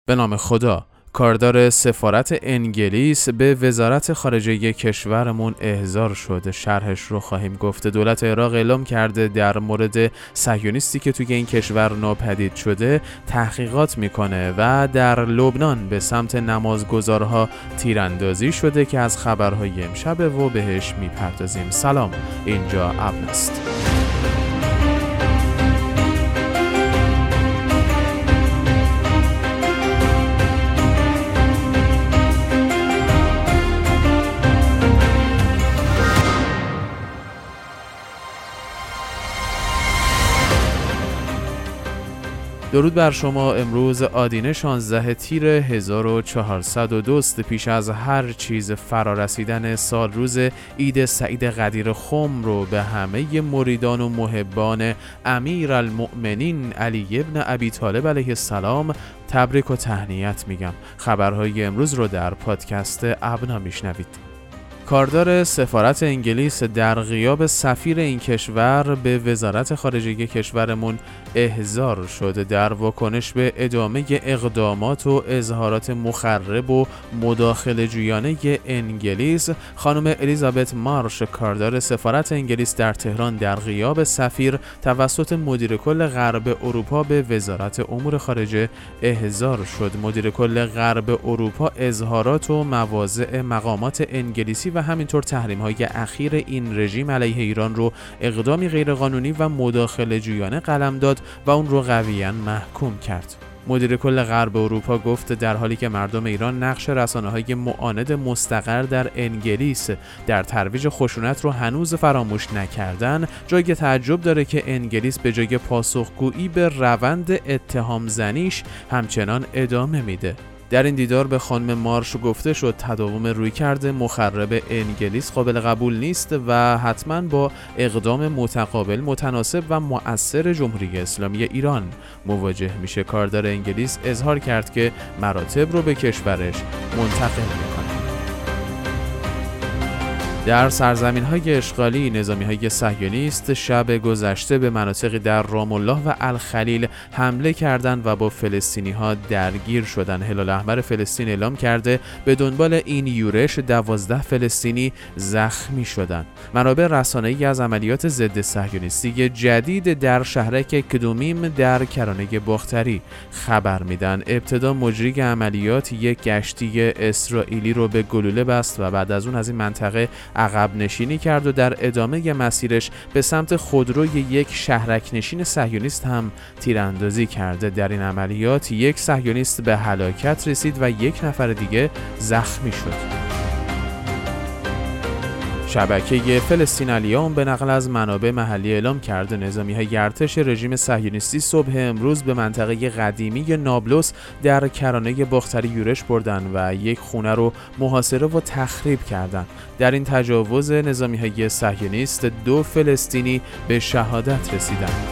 به نام خدا. کاردار سفارت انگلیس به وزارت خارجه کشورمون احضار شده. شرحش رو خواهیم گفت. دولت عراق اعلام کرده در مورد صهیونیستی که توی این کشور ناپدید شده تحقیقات میکنه و در لبنان به سمت نمازگزارها تیراندازی شده که از خبرهای امشب و بهش میپردازیم. سلام، اینجا ابن است. درود بر شما. امروز آدینه 16 تیر 1402 پیش از هر چیز فرارسیدن سال روز عید سعید قدیر خم رو به همه مریدان و محبان امیرالمؤمنین علی ابن ابی طالب علیه السلام تبریک و تهنیت میگم. خبرهای امروز رو در پادکست ابنا میشنوید. کاردار سفارت انگلیس در غیاب سفیر این کشور به وزارت خارجه کشورمون احضار شده. در واکنش به ادامه اقدامات و اظهارات مخرب و مداخله جویانه انگلیس، خانم الیزابت مارش کاردار سفارت انگلیس در تهران در غیاب سفیر توسط مدیر کل غرب اروپا به وزارت امور خارجه احضار شد. مدیر کل غرب اروپا اظهارات و مواضع مقامات انگلیسی و همینطور تحریم‌های اخیر این رژیم علیه ایران رو اقدامی غیرقانونی و مداخله جویانه قلم داد و اون رو قویاً محکوم کرد. مدیر کل غرب اروپا گفت در حالی که مردم ایران نقش رسانه‌های معاند مستقر در انگلیس در ترویج خشونت رو هنوز فراموش نکردن، جای تعجب داره که انگلیس به جای پاسخگویی به روند اتهام زنیش همچنان ادامه میده. در این دیدار به خانم مارش گفته شد تداوم رویکرد مخرب انگلیس قابل قبول نیست و حتما با اقدام متقابل متناسب و مؤثر جمهوری اسلامی ایران مواجه میشه. کاردار انگلیس اظهار کرد که مراتب رو به کشورش منتقل میکنه. در سرزمین‌های اشغالی، نظامی‌های صهیونیست شب گذشته به مناطقی در رام الله و الخلیل حمله کردند و با فلسطینی‌ها درگیر شدند. هلال احمر فلسطین اعلام کرده به دنبال این یورش 12 فلسطینی زخمی شدند. منابع رسانه‌ای از عملیات ضد صهیونیستی جدید در شهرک کدومیم در کرانه باختری خبر میدن. ابتدا مجری عملیات یک کشتی اسرائیلی رو به گلوله بست و بعد از اون از این منطقه عقب نشینی کرد و در ادامه مسیرش به سمت خودروی یک شهرک نشین صهیونیست هم تیراندازی کرده. در این عملیات یک صهیونیست به هلاکت رسید و یک نفر دیگه زخمی شد. شبکه فلسطین الیوم به نقل از منابع محلی اعلام کرده نظامی‌های ارتش رژیم صهیونیستی صبح امروز به منطقه قدیمی نابلس در کرانه باختری یورش بردن و یک خونه رو محاصره و تخریب کردند. در این تجاوز نظامی‌های صهیونیست 2 فلسطینی به شهادت رسیدند.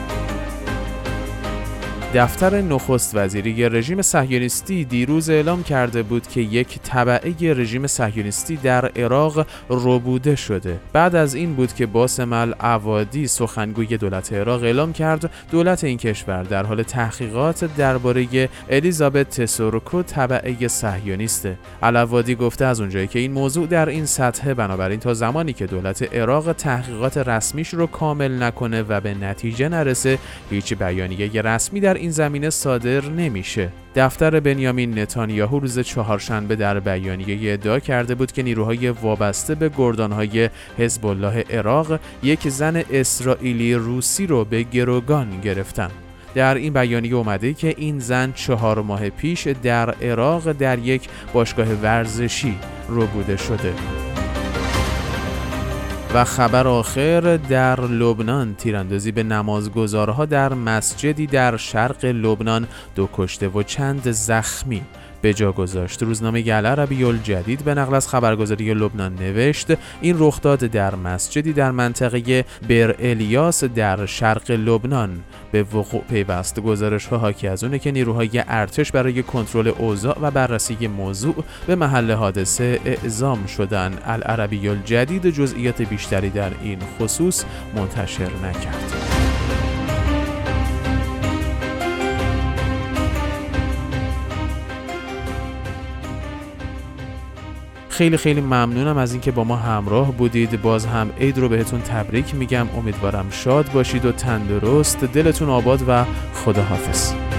دفتر نخست وزیری رژیم صهیونیستی دیروز اعلام کرده بود که یک تبعه رژیم صهیونیستی در عراق ربوده شده. بعد از این بود که باسم العوادی سخنگوی دولت عراق اعلام کرد دولت این کشور در حال تحقیقات درباره الیزابت تسورکو تبعه صهیونیسته. العوادی گفته از اونجایی که این موضوع در این سطح، بنابراین تا زمانی که دولت عراق تحقیقات رسمیش رو کامل نکنه و به نتیجه نرسه هیچ بیانیه رسمی در این زمینه صادر نمیشه. دفتر بنیامین نتانیاهو روز چهارشنبه در بیانیه ادعا کرده بود که نیروهای وابسته به گردانهای حزب الله عراق یک زن اسرائیلی روسی رو به گروگان گرفتن. در این بیانیه اومده که این زن 4 ماه پیش در عراق در یک باشگاه ورزشی ربوده شده. و خبر آخر در لبنان، تیراندازی به نمازگزارها در مسجدی در شرق لبنان 2 کشته و چند زخمی به جا گذاشت. روزنامه العربی الجدید به نقل از خبرگزاری لبنان نوشت این رخداد در مسجدی در منطقه بر الیاس در شرق لبنان به وقوع پیوست. گزارش‌ها حاکی از اونه که نیروهای ارتش برای کنترل اوضاع و بررسی موضوع به محل حادثه اعزام شدند. العربی الجدید جزئیات بیشتری در این خصوص منتشر نکرد. خیلی خیلی ممنونم از اینکه با ما همراه بودید. باز هم عید رو بهتون تبریک میگم. امیدوارم شاد باشید و تندرست، دلتون آباد و خداحافظ.